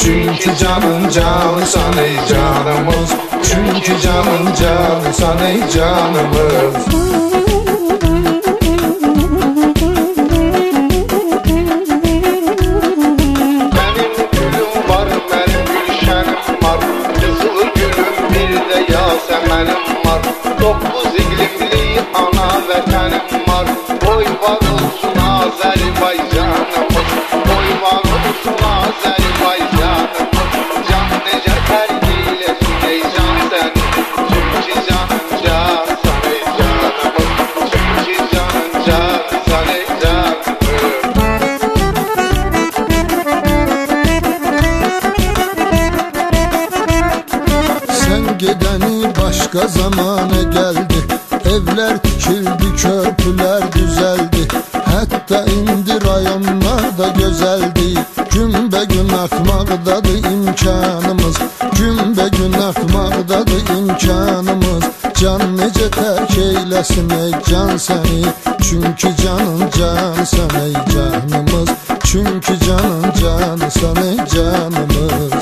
Çünkü canın cansan ey canımız. Çünkü canın cansan ey canımız. Benim gülüm var, benim gülşenim var. Kızıl gülüm bir de yasemenim var. 9 iklimli ana vatanım var. Oy var olsun Azerbaycanımız. Oy var olsun Azerbaycanımız. Can nece terk eylesin ey can seni. Çünkü canın cansan ey canımız. Çünkü canın cansan ey canımız. Sen gideni başka zamana geldi. Evler tikildi, köprüler düzeldi. Hatta indi rayonlarda gözeldi. Gün be gün artmaktadır imkanımız. Gün be gün artmaktadır imkanımız. Can nece terk eylesin ey can seni. Çünkü canın cansan ey canımız. Çünkü canın cansan ey canımız.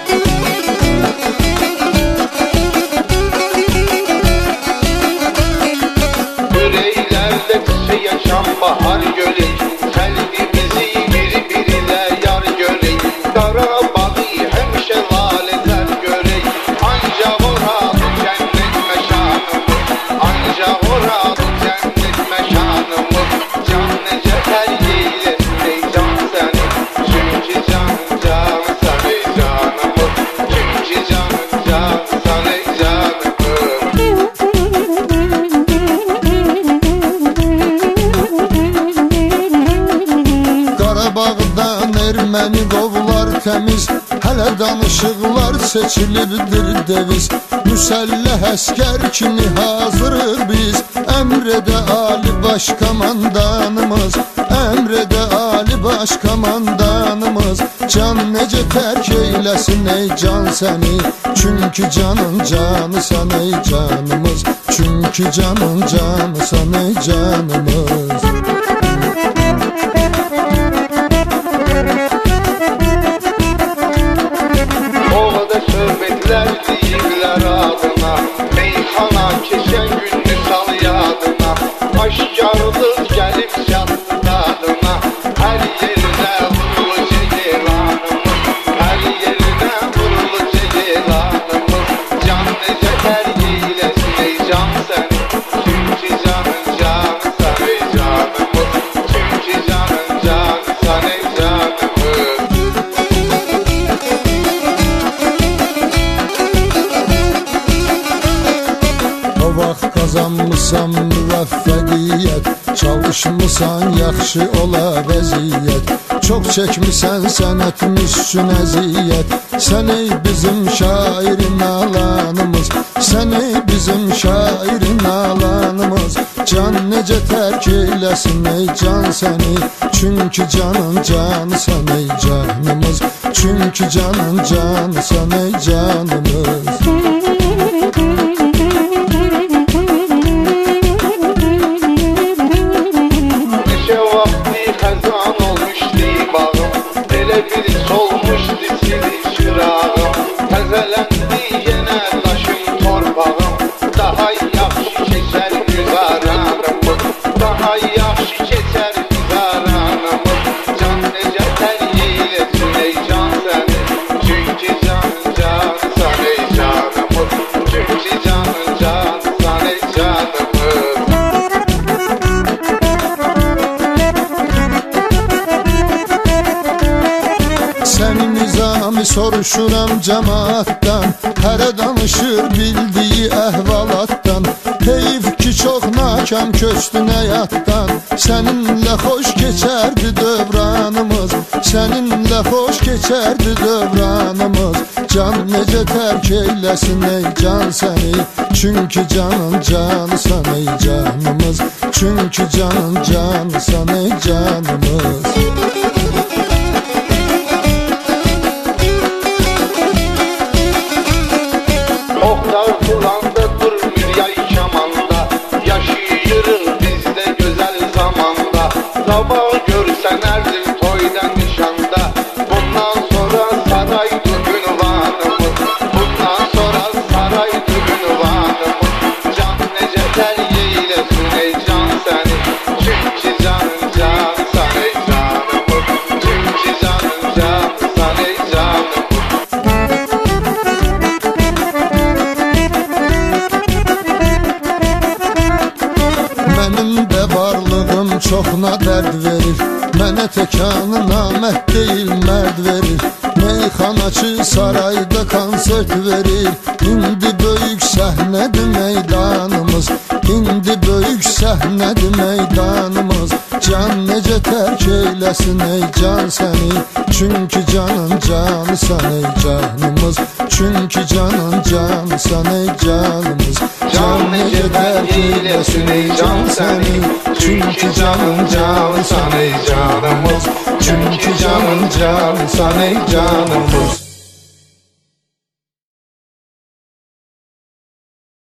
Yaşam bahar görey, kalbimizi birbirine yar görey. Karabağı hemşe laleler görey. Ancak oradı cennet meşanımız. Ancak oradı cennet meşanımız. Can nece terk eylesin ey can seni. Çünkü canın cansan ey canımız. Çünkü canın cansan ey canımız. Qarabağdan erməni qovlar təmiz. Hələ danışıqlar seçilibdir deviz. Müsəlləh əskər kimi hazırıq biz. Əmrədə Ali Başkomandanımız. Əmrədə Ali Başkomandanımız. Can necə tərk eyləsin ey can səni. Çünki canın canısan ey canımız. Çünki canın canısan ey canımız. Söhbetler deyirlər adına. Meyxana keçən gündü sal yadına. Aşkarlıq gəlib çatdı dadına. Hər yerinə vurulu ceylanımız. Hər yerinə vurulu ceylanımız. Can necə tərk eyləsin ey can səni. Çünki canın cansan ey canımız. Çünki canın cansan ey canımız. Vaxt qazanmısan müvəffəqiyyət. Çalışmısan yaxşı ola vəziyyət. Çox çəkmisən sənətimiz üçün əziyyət. Sən ey bizim şairin alanımız. Sən ey bizim şairin alanımız. Can necə tərk eyləsin ey can səni. Çünki canın canısan ey canımız. Çünki canın canısan ey canımız. Xəzan olmuşdu bağım. Elə bir solmuşdu sili çırağım. Təzələndi yenə daşın torpağım. Daha yaxşı keçər güzaranımız. Daha yaxşı keçər güzaranımız. Can necə tərk eyləsin ey can səni. Çünki canın cansan ey canımız. Çünki canın cansan ey canımız. Səni nizami soruşuram cəmaatdan. Hərə danışır bildiyi əhvalatdan. Heyf ki çox nakam köçdün həyatdan. Səninlə xoş keçərdi dövranımız. Səninlə xoş keçərdi dövranımız. Can necə tərk eyləsin ey can səni. Çünki canın canısan ey canımız. Çünki canın canısan ey canımız. Kulanda durmuyor yay kamanda. Yaşayırıq biz de güzel zamanda. Sabah görsən ərdir toyda nişanda. Bundan sonra saray çoxuna dərd verir. Mənə təkanı naməhd deyil mərd verir. Meyxanaçı sarayda konsert verir. İndi böyük səhnədir meydanımız, İndi böyük səhnədir meydanımız. Can necə tərk eyləsin ey can səni, çünki canın canısan ey canımız, çünki canın canısan ey canımız. Can necə tərk eyləsin ey can səni, çünki canın canısan ey canımız, çünki canın canısan ey canımız.